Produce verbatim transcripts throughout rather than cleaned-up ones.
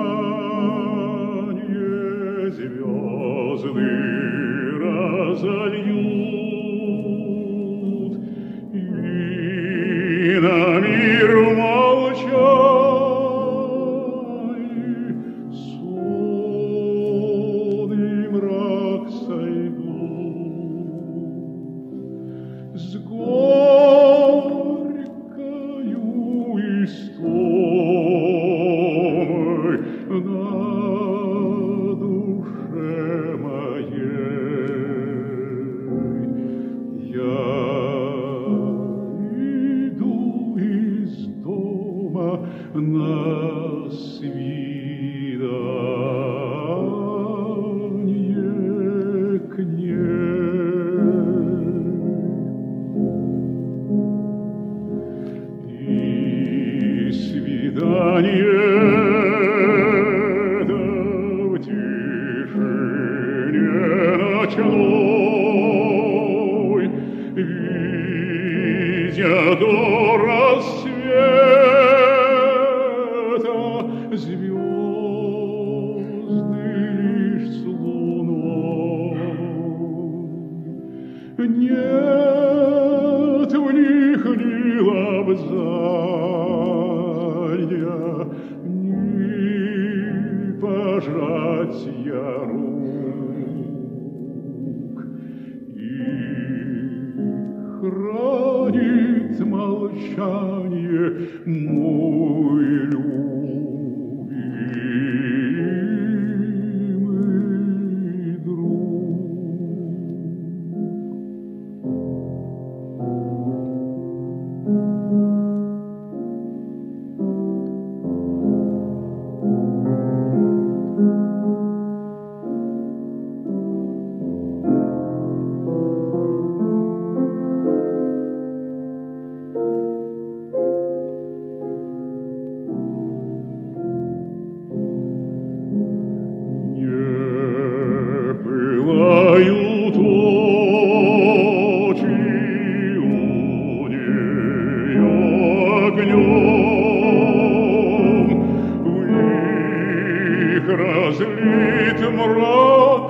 звезды разольют, и на мир молчаний сон и мрак сойдут с горькою истомой на душе моей. Я иду из дома на свидание к ней. И свидание да в тишине ночной, видя до рассвета звезды лишь с луной. Нет в них ни лобзанья, ни пожатия рук, их хранит молчание мой любимый друг. Пылают очи у нее огнем, в них разлит мрак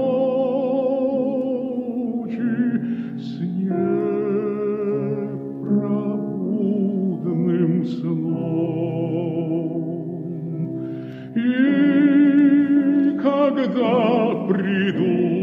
ночи с непробудным сном. И когда придут